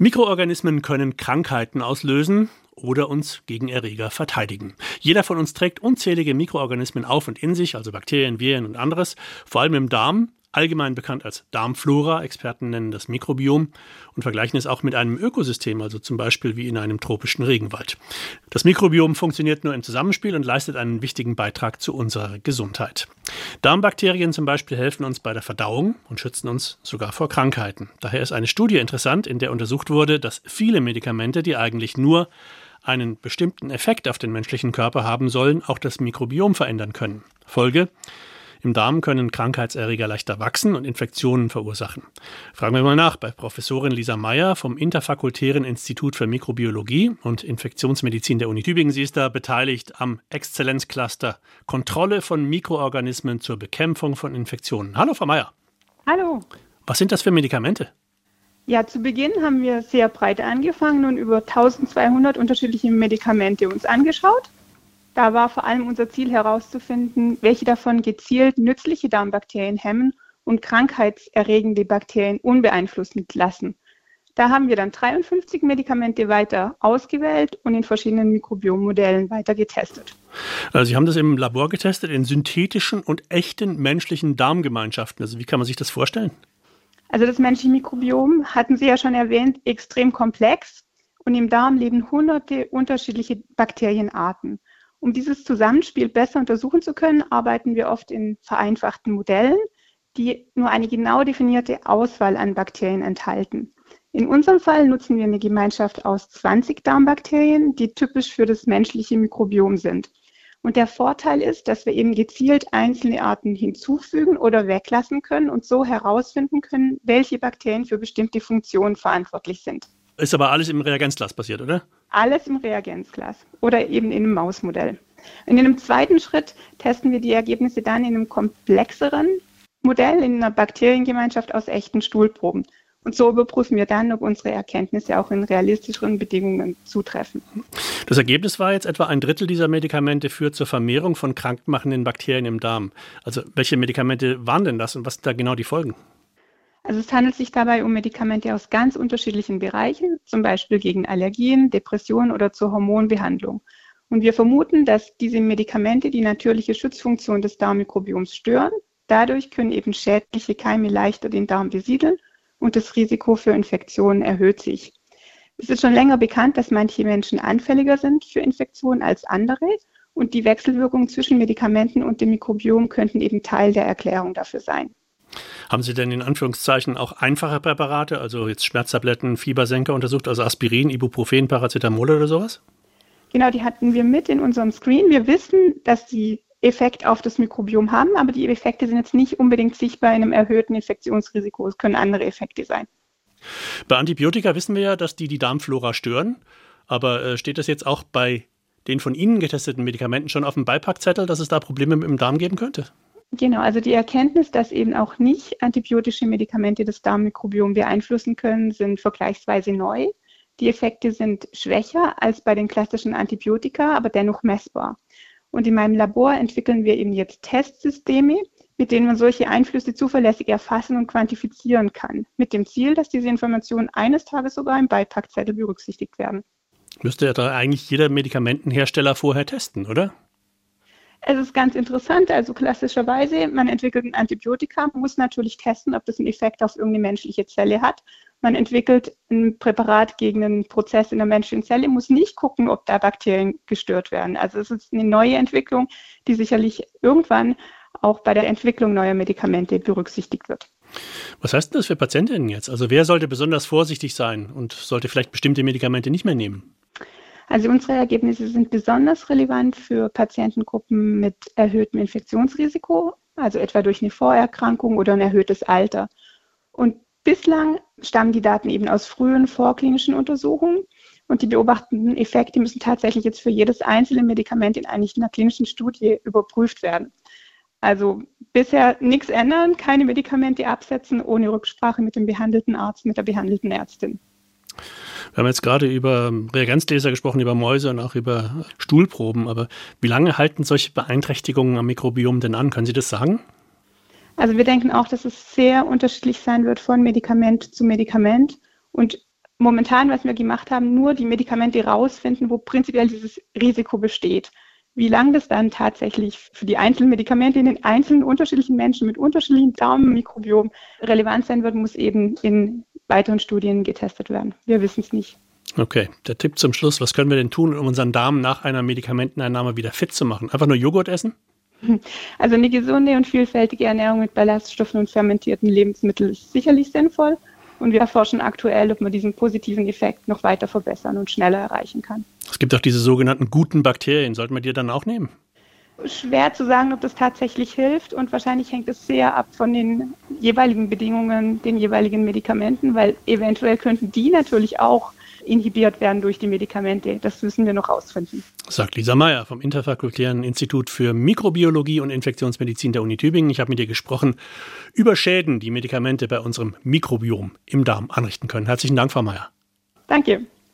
Mikroorganismen können Krankheiten auslösen oder uns gegen Erreger verteidigen. Jeder von uns trägt unzählige Mikroorganismen auf und in sich, also Bakterien, Viren und anderes, vor allem im Darm, allgemein bekannt als Darmflora. Experten nennen das Mikrobiom und vergleichen es auch mit einem Ökosystem, also zum Beispiel wie in einem tropischen Regenwald. Das Mikrobiom funktioniert nur im Zusammenspiel und leistet einen wichtigen Beitrag zu unserer Gesundheit. Darmbakterien zum Beispiel helfen uns bei der Verdauung und schützen uns sogar vor Krankheiten. Daher ist eine Studie interessant, in der untersucht wurde, dass viele Medikamente, die eigentlich nur einen bestimmten Effekt auf den menschlichen Körper haben sollen, auch das Mikrobiom verändern können. Folge: Im Darm können Krankheitserreger leichter wachsen und Infektionen verursachen. Fragen wir mal nach bei Professorin Lisa Meyer vom Interfakultären Institut für Mikrobiologie und Infektionsmedizin der Uni Tübingen. Sie ist da beteiligt am Exzellenzcluster Kontrolle von Mikroorganismen zur Bekämpfung von Infektionen. Hallo, Frau Meyer. Hallo. Was sind das für Medikamente? Ja, zu Beginn haben wir sehr breit angefangen und über 1200 unterschiedliche Medikamente uns angeschaut. Da war vor allem unser Ziel herauszufinden, welche davon gezielt nützliche Darmbakterien hemmen und krankheitserregende Bakterien unbeeinflussen lassen. Da haben wir dann 53 Medikamente weiter ausgewählt und in verschiedenen Mikrobiommodellen weiter getestet. Also Sie haben das im Labor getestet in synthetischen und echten menschlichen Darmgemeinschaften. Also wie kann man sich das vorstellen? Also das menschliche Mikrobiom, hatten Sie ja schon erwähnt, extrem komplex und im Darm leben hunderte unterschiedliche Bakterienarten. Um dieses Zusammenspiel besser untersuchen zu können, arbeiten wir oft in vereinfachten Modellen, die nur eine genau definierte Auswahl an Bakterien enthalten. In unserem Fall nutzen wir eine Gemeinschaft aus 20 Darmbakterien, die typisch für das menschliche Mikrobiom sind. Und der Vorteil ist, dass wir eben gezielt einzelne Arten hinzufügen oder weglassen können und so herausfinden können, welche Bakterien für bestimmte Funktionen verantwortlich sind. Ist aber alles im Reagenzglas passiert, oder? Alles im Reagenzglas oder eben in einem Mausmodell. In einem zweiten Schritt testen wir die Ergebnisse dann in einem komplexeren Modell, in einer Bakteriengemeinschaft aus echten Stuhlproben. Und so überprüfen wir dann, ob unsere Erkenntnisse auch in realistischeren Bedingungen zutreffen. Das Ergebnis war jetzt, etwa ein Drittel dieser Medikamente führt zur Vermehrung von krankmachenden Bakterien im Darm. Also welche Medikamente waren denn das und was sind da genau die Folgen? Also es handelt sich dabei um Medikamente aus ganz unterschiedlichen Bereichen, zum Beispiel gegen Allergien, Depressionen oder zur Hormonbehandlung. Und wir vermuten, dass diese Medikamente die natürliche Schutzfunktion des Darmmikrobioms stören. Dadurch können eben schädliche Keime leichter den Darm besiedeln und das Risiko für Infektionen erhöht sich. Es ist schon länger bekannt, dass manche Menschen anfälliger sind für Infektionen als andere und die Wechselwirkung zwischen Medikamenten und dem Mikrobiom könnten eben Teil der Erklärung dafür sein. Haben Sie denn in Anführungszeichen auch einfache Präparate, also jetzt Schmerztabletten, Fiebersenker untersucht, also Aspirin, Ibuprofen, Paracetamol oder sowas? Genau, die hatten wir mit in unserem Screen. Wir wissen, dass sie Effekt auf das Mikrobiom haben, aber die Effekte sind jetzt nicht unbedingt sichtbar in einem erhöhten Infektionsrisiko. Es können andere Effekte sein. Bei Antibiotika wissen wir ja, dass die Darmflora stören, aber steht das jetzt auch bei den von Ihnen getesteten Medikamenten schon auf dem Beipackzettel, dass es da Probleme im Darm geben könnte? Genau, also die Erkenntnis, dass eben auch nicht antibiotische Medikamente das Darmmikrobiom beeinflussen können, sind vergleichsweise neu. Die Effekte sind schwächer als bei den klassischen Antibiotika, aber dennoch messbar. Und in meinem Labor entwickeln wir eben jetzt Testsysteme, mit denen man solche Einflüsse zuverlässig erfassen und quantifizieren kann. Mit dem Ziel, dass diese Informationen eines Tages sogar im Beipackzettel berücksichtigt werden. Müsste ja da eigentlich jeder Medikamentenhersteller vorher testen, oder? Es ist ganz interessant, also klassischerweise, man entwickelt ein Antibiotika, muss natürlich testen, ob das einen Effekt auf irgendeine menschliche Zelle hat. Man entwickelt ein Präparat gegen einen Prozess in der menschlichen Zelle, muss nicht gucken, ob da Bakterien gestört werden. Also es ist eine neue Entwicklung, die sicherlich irgendwann auch bei der Entwicklung neuer Medikamente berücksichtigt wird. Was heißt denn das für Patientinnen jetzt? Also wer sollte besonders vorsichtig sein und sollte vielleicht bestimmte Medikamente nicht mehr nehmen? Also unsere Ergebnisse sind besonders relevant für Patientengruppen mit erhöhtem Infektionsrisiko, also etwa durch eine Vorerkrankung oder ein erhöhtes Alter. Und bislang stammen die Daten eben aus frühen vorklinischen Untersuchungen und die beobachteten Effekte müssen tatsächlich jetzt für jedes einzelne Medikament in einer klinischen Studie überprüft werden. Also bisher nichts ändern, keine Medikamente absetzen ohne Rücksprache mit dem behandelten Arzt, mit der behandelten Ärztin. Wir haben jetzt gerade über Reagenzgläser gesprochen, über Mäuse und auch über Stuhlproben. Aber wie lange halten solche Beeinträchtigungen am Mikrobiom denn an? Können Sie das sagen? Also wir denken auch, dass es sehr unterschiedlich sein wird von Medikament zu Medikament. Und momentan, was wir gemacht haben, nur die Medikamente rausfinden, wo prinzipiell dieses Risiko besteht. Wie lange das dann tatsächlich für die einzelnen Medikamente in den einzelnen unterschiedlichen Menschen mit unterschiedlichen Darmmikrobiom relevant sein wird, muss eben in weiteren Studien getestet werden. Wir wissen es nicht. Okay, der Tipp zum Schluss, was können wir denn tun, um unseren Darm nach einer Medikamenteneinnahme wieder fit zu machen? Einfach nur Joghurt essen? Also eine gesunde und vielfältige Ernährung mit Ballaststoffen und fermentierten Lebensmitteln ist sicherlich sinnvoll. Und wir erforschen aktuell, ob man diesen positiven Effekt noch weiter verbessern und schneller erreichen kann. Es gibt auch diese sogenannten guten Bakterien. Sollten wir die dann auch nehmen? Schwer zu sagen, ob das tatsächlich hilft. Und wahrscheinlich hängt es sehr ab von den jeweiligen Bedingungen, den jeweiligen Medikamenten, weil eventuell könnten die natürlich auch inhibiert werden durch die Medikamente. Das müssen wir noch rausfinden. Sagt Lisa Meyer vom Interfakultären Institut für Mikrobiologie und Infektionsmedizin der Uni Tübingen. Ich habe mit ihr gesprochen über Schäden, die Medikamente bei unserem Mikrobiom im Darm anrichten können. Herzlichen Dank, Frau Meyer. Danke.